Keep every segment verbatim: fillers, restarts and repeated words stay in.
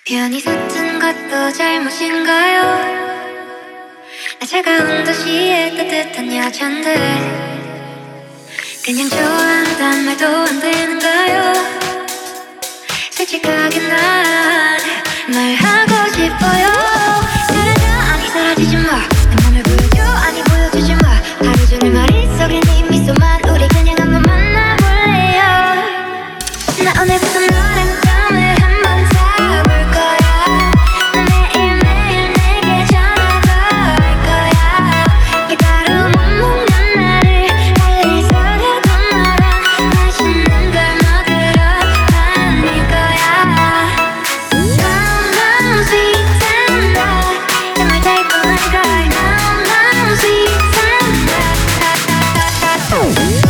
편히 섰은 것도 잘못인가요? 나 차가운 도시의 따뜻한 여잔데 그냥 좋아한단 말도 안 되는가요? 솔직하게 난 말하고 싶어요. 사라져 아니 사라지지 마. 내 맘을 보여줘 아니 보여주지 마. 하루 종일 머릿속에 네 미소만 우리 그냥 한번 만나볼래요. 나 오늘부터 너랑 잠을 한번 자볼 거야. 나 매일매일 내게 전화 걸 거야. 기다려 못 먹는 나를 달리 서려도 너랑 맛있는 걸 먹으러 다닐 거야. 너무 sweet and hot 정말 달콤한 걸 너무 sweet and hot.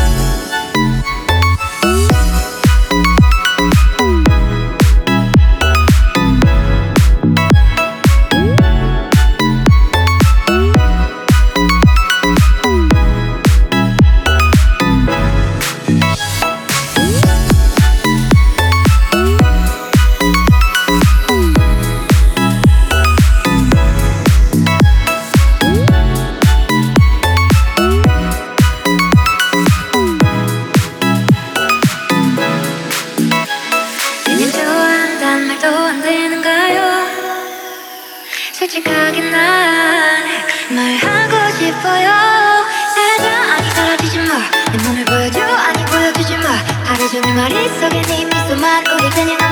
그냥 좋아한단 말도 안 되는가요? 솔직하게 난 말하고 싶어요. 사라져 아니 사라지지 마. 내 맘을 보여줘 아니 보여주지 마. 하루 종일 머릿속에 네 미소만 우리 그냥